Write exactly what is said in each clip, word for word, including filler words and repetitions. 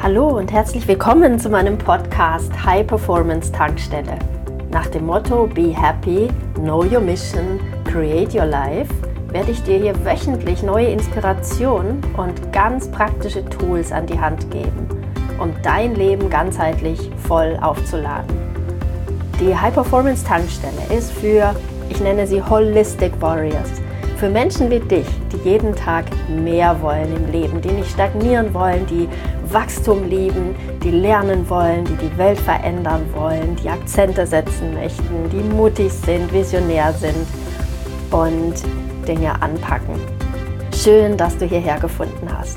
Hallo und herzlich willkommen zu meinem Podcast High Performance Tankstelle. Nach dem Motto Be Happy, Know Your Mission, Create Your Life werde ich dir hier wöchentlich neue Inspirationen und ganz praktische Tools an die Hand geben, um dein Leben ganzheitlich voll aufzuladen. Die High Performance Tankstelle ist für, ich nenne sie Holistic Warriors, für Menschen wie dich, die jeden Tag mehr wollen im Leben, die nicht stagnieren wollen, die Wachstum lieben, die lernen wollen, die die Welt verändern wollen, die Akzente setzen möchten, die mutig sind, visionär sind und Dinge anpacken. Schön, dass du hierher gefunden hast.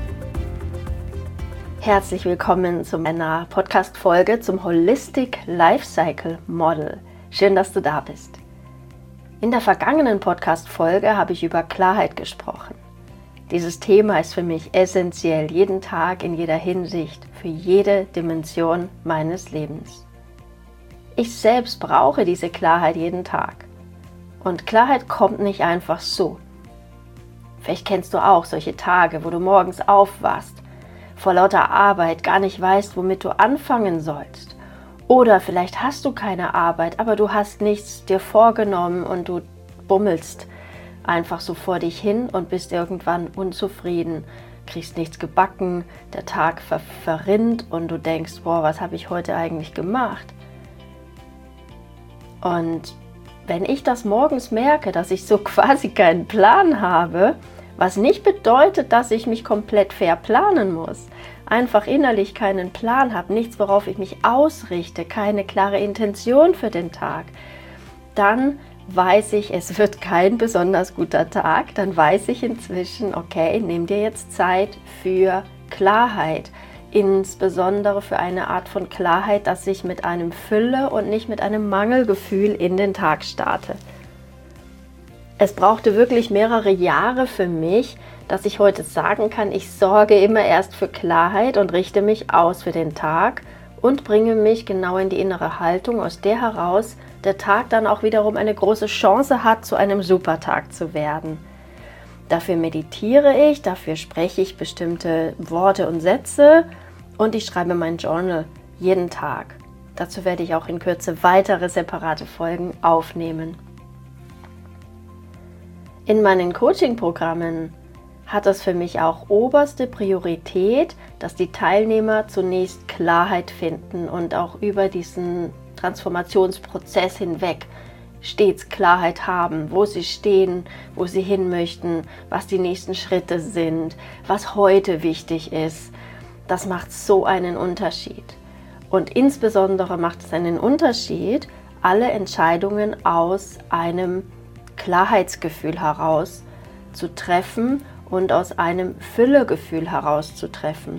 Herzlich willkommen zu meiner Podcast-Folge zum Holistic Lifecycle Model. Schön, dass du da bist. In der vergangenen Podcast-Folge habe ich über Klarheit gesprochen. Dieses Thema ist für mich essentiell, jeden Tag, in jeder Hinsicht, für jede Dimension meines Lebens. Ich selbst brauche diese Klarheit jeden Tag. Und Klarheit kommt nicht einfach so. Vielleicht kennst du auch solche Tage, wo du morgens aufwachst, vor lauter Arbeit gar nicht weißt, womit du anfangen sollst. Oder vielleicht hast du keine Arbeit, aber du hast nichts dir vorgenommen und du bummelst einfach so vor dich hin und bist irgendwann unzufrieden, kriegst nichts gebacken, der Tag ver- verrinnt und du denkst, boah, was habe ich heute eigentlich gemacht? Und wenn ich das morgens merke, dass ich so quasi keinen Plan habe, was nicht bedeutet, dass ich mich komplett verplanen muss, einfach innerlich keinen Plan habe, nichts, worauf ich mich ausrichte, keine klare Intention für den Tag, dann weiß ich, es wird kein besonders guter Tag, dann weiß ich inzwischen, okay, nimm dir jetzt Zeit für Klarheit, insbesondere für eine Art von Klarheit, dass ich mit einem Fülle und nicht mit einem Mangelgefühl in den Tag starte. Es brauchte wirklich mehrere Jahre für mich, dass ich heute sagen kann, ich sorge immer erst für Klarheit und richte mich aus für den Tag und bringe mich genau in die innere Haltung, aus der heraus der Tag dann auch wiederum eine große Chance hat, zu einem Supertag zu werden. Dafür meditiere ich, dafür spreche ich bestimmte Worte und Sätze und ich schreibe mein Journal jeden Tag. Dazu werde ich auch in Kürze weitere separate Folgen aufnehmen. In meinen Coaching-Programmen hat es für mich auch oberste Priorität, dass die Teilnehmer zunächst Klarheit finden und auch über diesen Transformationsprozess hinweg stets Klarheit haben, wo sie stehen, wo sie hin möchten, was die nächsten Schritte sind, was heute wichtig ist. Das macht so einen Unterschied. Und insbesondere macht es einen Unterschied, alle Entscheidungen aus einem Klarheitsgefühl heraus zu treffen und aus einem Füllegefühl heraus zu treffen.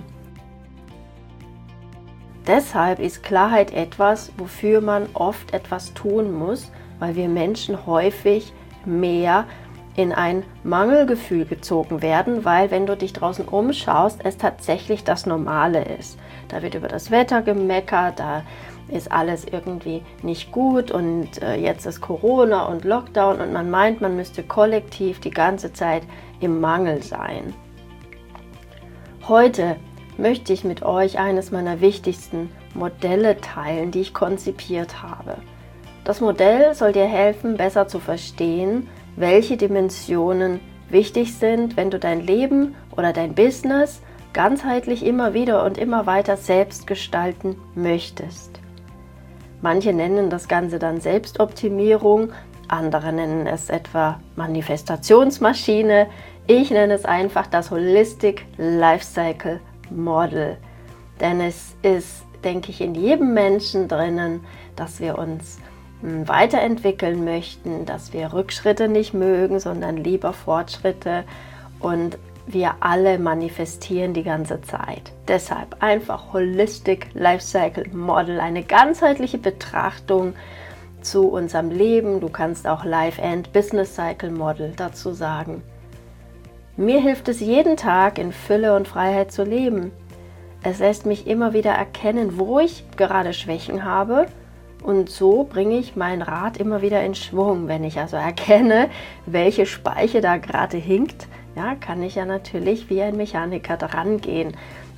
Deshalb ist Klarheit etwas, wofür man oft etwas tun muss, weil wir Menschen häufig mehr in ein Mangelgefühl gezogen werden, weil wenn du dich draußen umschaust, es tatsächlich das Normale ist. Da wird über das Wetter gemeckert, da ist alles irgendwie nicht gut und äh, jetzt ist Corona und Lockdown und man meint, man müsste kollektiv die ganze Zeit im Mangel sein. Heute möchte ich mit euch eines meiner wichtigsten Modelle teilen, die ich konzipiert habe. Das Modell soll dir helfen, besser zu verstehen, welche Dimensionen wichtig sind, wenn du dein Leben oder dein Business ganzheitlich immer wieder und immer weiter selbst gestalten möchtest. Manche nennen das Ganze dann Selbstoptimierung, andere nennen es etwa Manifestationsmaschine. Ich nenne es einfach das Holistic Lifecycle Model. Denn es ist, denke ich, in jedem Menschen drinnen, dass wir uns weiterentwickeln möchten, dass wir Rückschritte nicht mögen, sondern lieber Fortschritte und wir alle manifestieren die ganze Zeit. Deshalb einfach Holistic Lifecycle Model, eine ganzheitliche Betrachtung zu unserem Leben. Du kannst auch Life and Business Cycle Model dazu sagen. Mir hilft es jeden Tag in Fülle und Freiheit zu leben. Es lässt mich immer wieder erkennen, wo ich gerade Schwächen habe und so bringe ich mein Rad immer wieder in Schwung. Wenn ich also erkenne, welche Speiche da gerade hinkt, ja, kann ich ja natürlich wie ein Mechaniker dran gehen.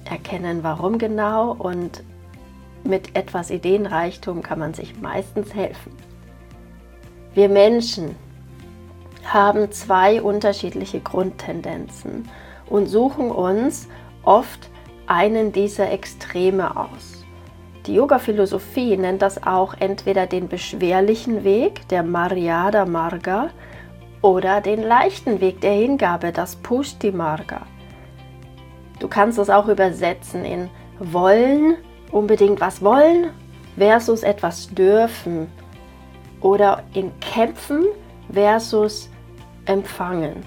erkennen, warum genau, und mit etwas Ideenreichtum kann man sich meistens helfen. Wir Menschen haben zwei unterschiedliche Grundtendenzen und suchen uns oft einen dieser Extreme aus. Die Yoga-Philosophie nennt das auch entweder den beschwerlichen Weg, der Maryada Marga, oder den leichten Weg der Hingabe, das Pushti Marga. Du kannst es auch übersetzen in wollen, unbedingt was wollen, versus etwas dürfen, oder in kämpfen versus empfangen.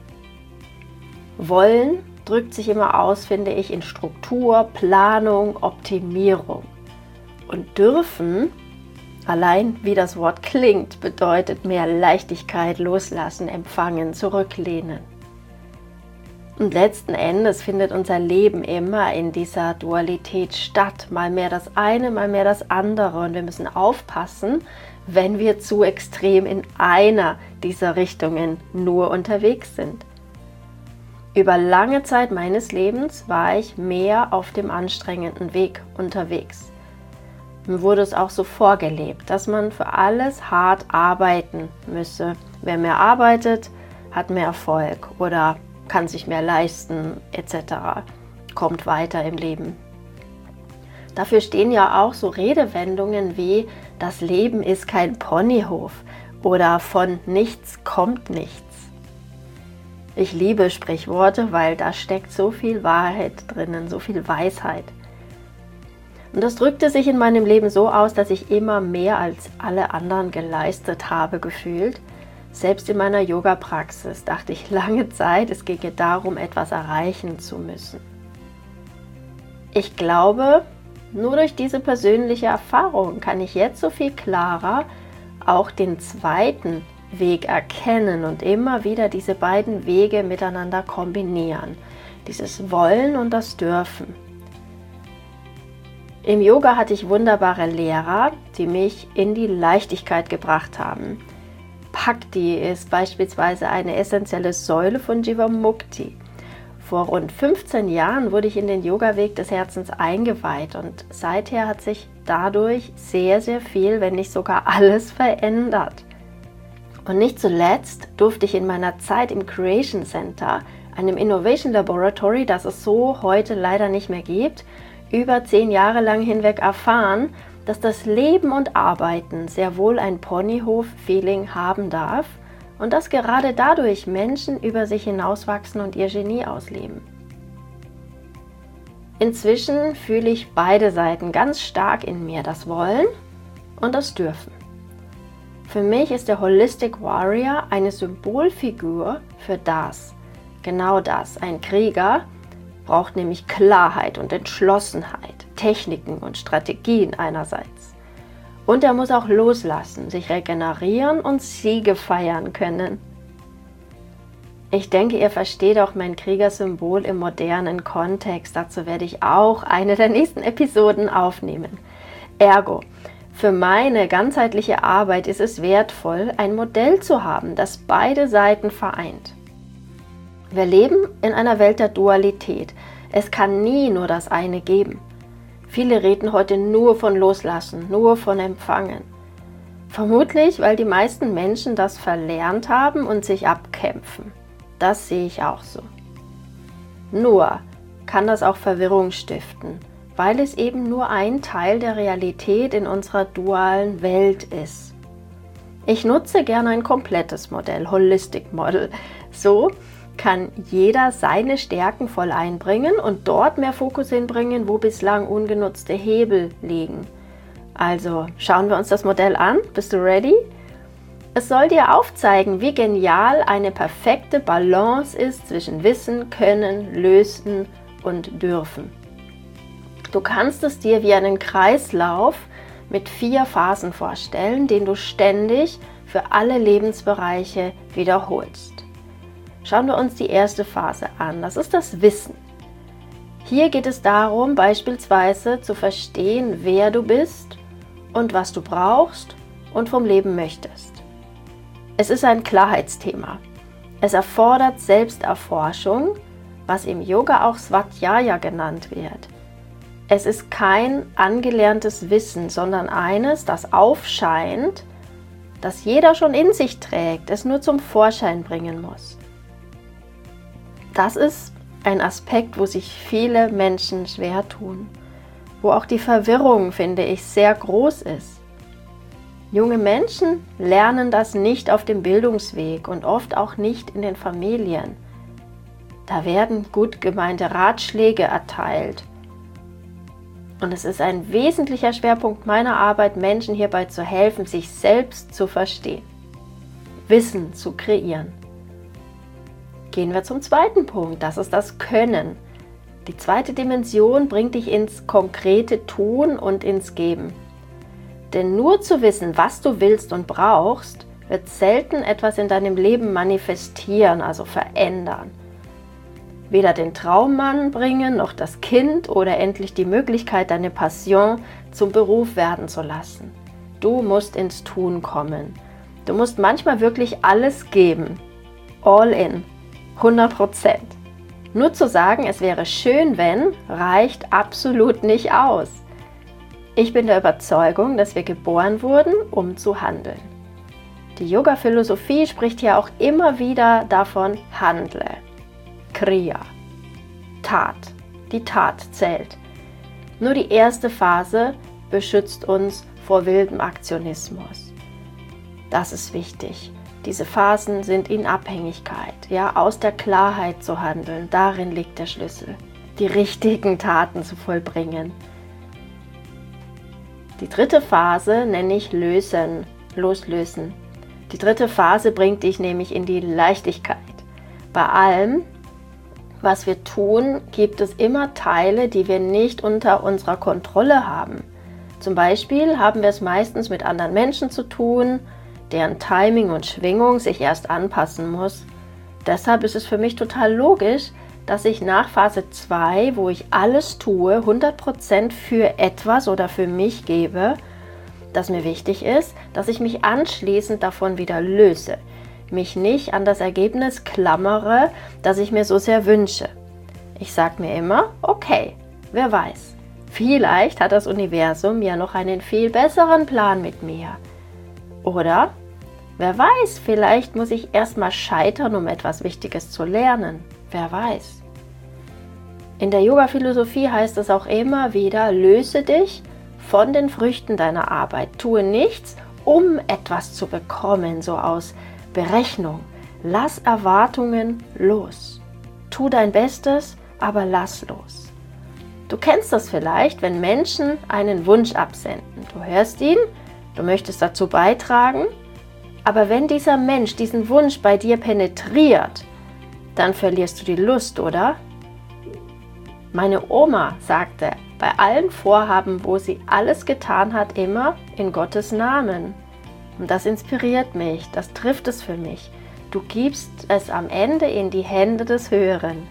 Wollen drückt sich immer aus, finde ich, in Struktur, Planung, Optimierung. Und dürfen, allein wie das Wort klingt, bedeutet mehr Leichtigkeit, loslassen, empfangen, zurücklehnen. Und letzten Endes findet unser Leben immer in dieser Dualität statt. Mal mehr das eine, mal mehr das andere. Und wir müssen aufpassen, wenn wir zu extrem in einer dieser Richtungen nur unterwegs sind. Über lange Zeit meines Lebens war ich mehr auf dem anstrengenden Weg unterwegs. Mir wurde es auch so vorgelebt, dass man für alles hart arbeiten müsse. Wer mehr arbeitet, hat mehr Erfolg oder kann sich mehr leisten et cetera, kommt weiter im Leben. Dafür stehen ja auch so Redewendungen wie das Leben ist kein Ponyhof oder von nichts kommt nichts. Ich liebe Sprichworte, weil da steckt so viel Wahrheit drinnen, so viel Weisheit. Und das drückte sich in meinem Leben so aus, dass ich immer mehr als alle anderen geleistet habe gefühlt. Selbst in meiner Yoga-Praxis dachte ich lange Zeit, es ginge darum, etwas erreichen zu müssen. Ich glaube, nur durch diese persönliche Erfahrung kann ich jetzt so viel klarer auch den zweiten Weg erkennen und immer wieder diese beiden Wege miteinander kombinieren. Dieses Wollen und das Dürfen. Im Yoga hatte ich wunderbare Lehrer, die mich in die Leichtigkeit gebracht haben. Bhakti ist beispielsweise eine essentielle Säule von Jivamukti. Vor rund fünfzehn Jahren wurde ich in den Yoga-Weg des Herzens eingeweiht und seither hat sich dadurch sehr, sehr viel, wenn nicht sogar alles verändert. Und nicht zuletzt durfte ich in meiner Zeit im Creation Center, einem Innovation Laboratory, das es so heute leider nicht mehr gibt, über zehn Jahre lang hinweg erfahren, dass das Leben und Arbeiten sehr wohl ein Ponyhof-Feeling haben darf und dass gerade dadurch Menschen über sich hinauswachsen und ihr Genie ausleben. Inzwischen fühle ich beide Seiten ganz stark in mir, das Wollen und das Dürfen. Für mich ist der Holistic Warrior eine Symbolfigur für das, genau das. Ein Krieger braucht nämlich Klarheit und Entschlossenheit, Techniken und Strategien einerseits. Und er muss auch loslassen, sich regenerieren und Siege feiern können. Ich denke, ihr versteht auch mein Kriegersymbol im modernen Kontext. Dazu werde ich auch eine der nächsten Episoden aufnehmen. Ergo, für meine ganzheitliche Arbeit ist es wertvoll, ein Modell zu haben, das beide Seiten vereint. Wir leben in einer Welt der Dualität. Es kann nie nur das eine geben. Viele reden heute nur von Loslassen, nur von Empfangen. Vermutlich, weil die meisten Menschen das verlernt haben und sich abkämpfen. Das sehe ich auch so. Nur kann das auch Verwirrung stiften, weil es eben nur ein Teil der Realität in unserer dualen Welt ist. Ich nutze gerne ein komplettes Modell, Holistic Model. So kann jeder seine Stärken voll einbringen und dort mehr Fokus hinbringen, wo bislang ungenutzte Hebel liegen. Also schauen wir uns das Modell an. Bist du ready? Es soll dir aufzeigen, wie genial eine perfekte Balance ist zwischen Wissen, Können, Lösen und Dürfen. Du kannst es dir wie einen Kreislauf mit vier Phasen vorstellen, den du ständig für alle Lebensbereiche wiederholst. Schauen wir uns die erste Phase an. Das ist das Wissen. Hier geht es darum, beispielsweise zu verstehen, wer du bist und was du brauchst und vom Leben möchtest. Es ist ein Klarheitsthema. Es erfordert Selbsterforschung, was im Yoga auch Svadhyaya genannt wird. Es ist kein angelerntes Wissen, sondern eines, das aufscheint, das jeder schon in sich trägt, es nur zum Vorschein bringen muss. Das ist ein Aspekt, wo sich viele Menschen schwer tun, wo auch die Verwirrung, finde ich, sehr groß ist. Junge Menschen lernen das nicht auf dem Bildungsweg und oft auch nicht in den Familien. Da werden gut gemeinte Ratschläge erteilt. Und es ist ein wesentlicher Schwerpunkt meiner Arbeit, Menschen hierbei zu helfen, sich selbst zu verstehen, Wissen zu kreieren. Gehen wir zum zweiten Punkt, das ist das Können. Die zweite Dimension bringt dich ins konkrete Tun und ins Geben. Denn nur zu wissen, was du willst und brauchst, wird selten etwas in deinem Leben manifestieren, also verändern. Weder den Traummann bringen, noch das Kind oder endlich die Möglichkeit, deine Passion zum Beruf werden zu lassen. Du musst ins Tun kommen. Du musst manchmal wirklich alles geben. All in. hundert Prozent. Nur zu sagen, es wäre schön, wenn, reicht absolut nicht aus. Ich bin der Überzeugung, dass wir geboren wurden, um zu handeln. Die Yoga-Philosophie spricht ja auch immer wieder davon, handle. Kriya. Tat. Die Tat zählt. Nur die erste Phase beschützt uns vor wildem Aktionismus. Das ist wichtig. Diese Phasen sind in Abhängigkeit, ja, aus der Klarheit zu handeln. Darin liegt der Schlüssel, die richtigen Taten zu vollbringen. Die dritte Phase nenne ich Lösen, Loslösen. Die dritte Phase bringt dich nämlich in die Leichtigkeit. Bei allem, was wir tun, gibt es immer Teile, die wir nicht unter unserer Kontrolle haben. Zum Beispiel haben wir es meistens mit anderen Menschen zu tun, deren Timing und Schwingung sich erst anpassen muss. Deshalb ist es für mich total logisch, dass ich nach Phase zwei, wo ich alles tue, hundert Prozent für etwas oder für mich gebe, das mir wichtig ist, dass ich mich anschließend davon wieder löse, mich nicht an das Ergebnis klammere, das ich mir so sehr wünsche. Ich sage mir immer, okay, wer weiß, vielleicht hat das Universum ja noch einen viel besseren Plan mit mir. Oder, wer weiß, vielleicht muss ich erstmal scheitern, um etwas Wichtiges zu lernen. Wer weiß. In der Yoga-Philosophie heißt es auch immer wieder, löse dich von den Früchten deiner Arbeit. Tue nichts, um etwas zu bekommen, so aus Berechnung. Lass Erwartungen los. Tu dein Bestes, aber lass los. Du kennst das vielleicht, wenn Menschen einen Wunsch absenden. Du hörst ihn, du möchtest dazu beitragen, aber wenn dieser Mensch diesen Wunsch bei dir penetriert, dann verlierst du die Lust, oder? Meine Oma sagte, bei allen Vorhaben, wo sie alles getan hat, immer in Gottes Namen. Und das inspiriert mich, das trifft es für mich. Du gibst es am Ende in die Hände des Höheren.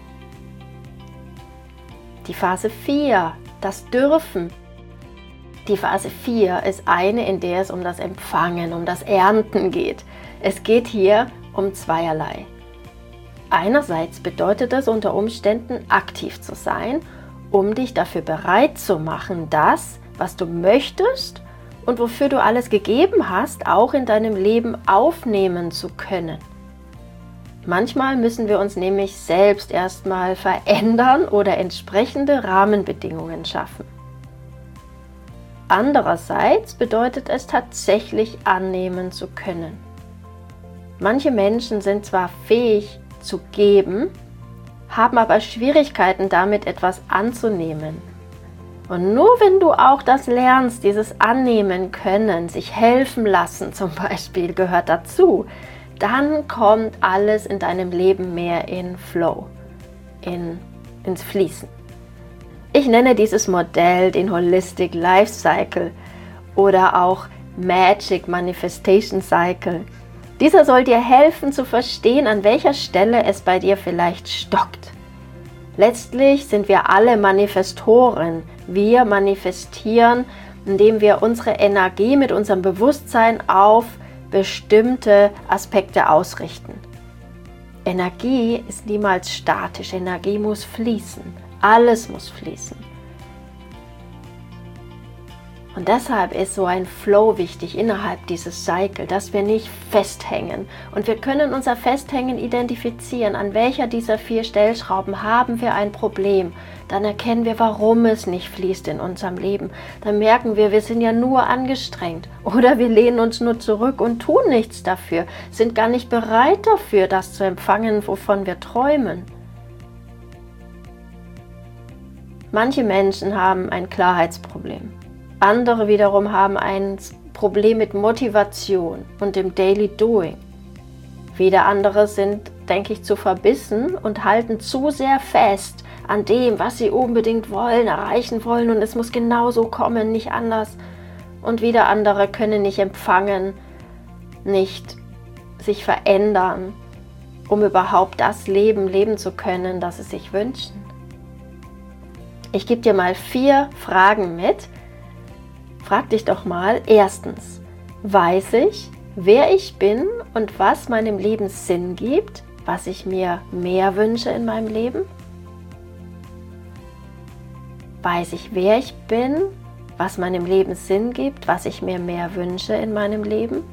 Die Phase vier, das Dürfen. Die Phase vier ist eine, in der es um das Empfangen, um das Ernten geht. Es geht hier um zweierlei. Einerseits bedeutet es unter Umständen, aktiv zu sein, um dich dafür bereit zu machen, das, was du möchtest und wofür du alles gegeben hast, auch in deinem Leben aufnehmen zu können. Manchmal müssen wir uns nämlich selbst erstmal verändern oder entsprechende Rahmenbedingungen schaffen. Andererseits bedeutet es tatsächlich annehmen zu können. Manche Menschen sind zwar fähig zu geben, haben aber Schwierigkeiten damit, etwas anzunehmen. Und nur wenn du auch das lernst, dieses Annehmen können, sich helfen lassen zum Beispiel, gehört dazu, dann kommt alles in deinem Leben mehr in Flow, in, ins Fließen. Ich nenne dieses Modell den Holistic Life Cycle oder auch Magic Manifestation Cycle. Dieser soll dir helfen zu verstehen, an welcher Stelle es bei dir vielleicht stockt. Letztlich sind wir alle Manifestoren. Wir manifestieren, indem wir unsere Energie mit unserem Bewusstsein auf bestimmte Aspekte ausrichten. Energie ist niemals statisch, Energie muss fließen, alles muss fließen. Und deshalb ist so ein Flow wichtig innerhalb dieses Cycle, dass wir nicht festhängen. Und wir können unser Festhängen identifizieren, an welcher dieser vier Stellschrauben haben wir ein Problem. Dann erkennen wir, warum es nicht fließt in unserem Leben. Dann merken wir, wir sind ja nur angestrengt. Oder wir lehnen uns nur zurück und tun nichts dafür, sind gar nicht bereit dafür, das zu empfangen, wovon wir träumen. Manche Menschen haben ein Klarheitsproblem. Andere wiederum haben ein Problem mit Motivation und dem Daily Doing. Wieder andere sind, denke ich, zu verbissen und halten zu sehr fest an dem, was sie unbedingt wollen, erreichen wollen und es muss genauso kommen, nicht anders. Und wieder andere können nicht empfangen, nicht sich verändern, um überhaupt das Leben leben zu können, das sie sich wünschen. Ich gebe dir mal vier Fragen mit. Frag dich doch mal, erstens, weiß ich, wer ich bin und was meinem Leben Sinn gibt, was ich mir mehr wünsche in meinem Leben? Weiß ich, wer ich bin, was meinem Leben Sinn gibt, was ich mir mehr wünsche in meinem Leben?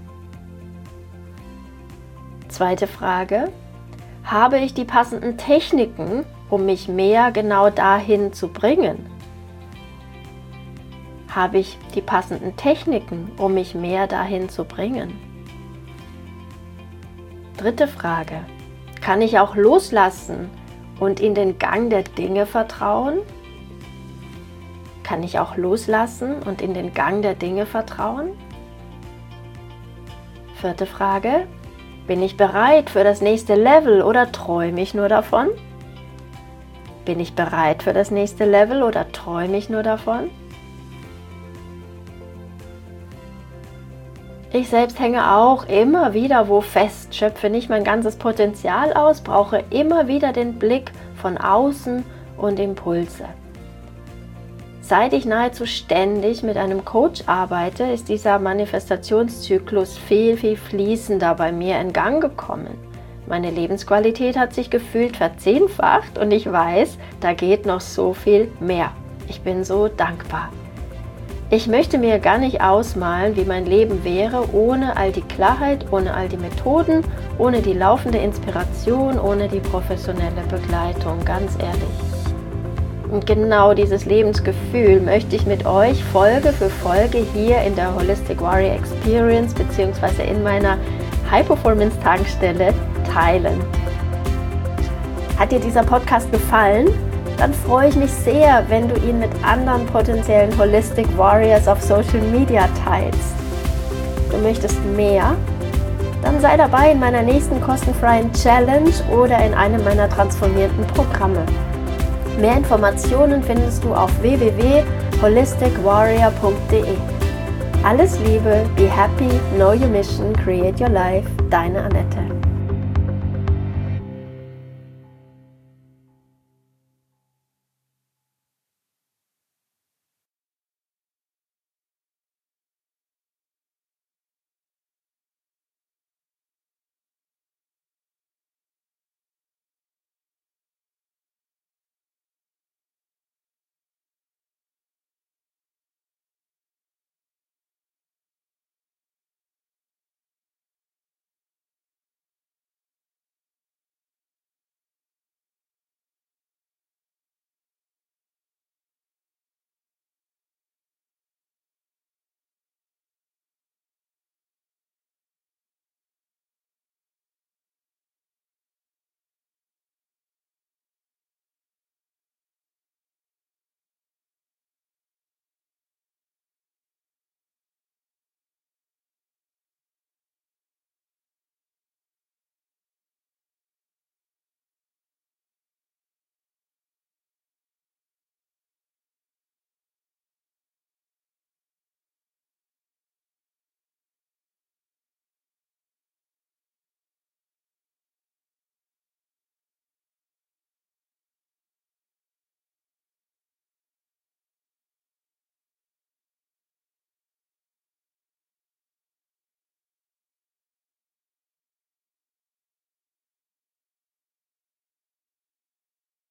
Zweite Frage, habe ich die passenden Techniken, um mich mehr genau dahin zu bringen? Habe ich die passenden Techniken, um mich mehr dahin zu bringen? Dritte Frage. Kann ich auch loslassen und in den Gang der Dinge vertrauen? Kann ich auch loslassen und in den Gang der Dinge vertrauen? Vierte Frage. Bin ich bereit für das nächste Level oder träume ich nur davon? Bin ich bereit für das nächste Level oder träume ich nur davon? Ich selbst hänge auch immer wieder wo fest, schöpfe nicht mein ganzes Potenzial aus, brauche immer wieder den Blick von außen und Impulse. Seit ich nahezu ständig mit einem Coach arbeite, ist dieser Manifestationszyklus viel, viel fließender bei mir in Gang gekommen. Meine Lebensqualität hat sich gefühlt verzehnfacht und ich weiß, da geht noch so viel mehr. Ich bin so dankbar. Ich möchte mir gar nicht ausmalen, wie mein Leben wäre, ohne all die Klarheit, ohne all die Methoden, ohne die laufende Inspiration, ohne die professionelle Begleitung, ganz ehrlich. Und genau dieses Lebensgefühl möchte ich mit euch Folge für Folge hier in der Holistic Warrior Experience bzw. in meiner High Performance Tankstelle teilen. Hat dir dieser Podcast gefallen? Dann freue ich mich sehr, wenn du ihn mit anderen potenziellen Holistic Warriors auf Social Media teilst. Du möchtest mehr? Dann sei dabei in meiner nächsten kostenfreien Challenge oder in einem meiner transformierenden Programme. Mehr Informationen findest du auf w w w punkt holistic warrior punkt d e. Alles Liebe, be happy, know your mission, create your life, deine Annette.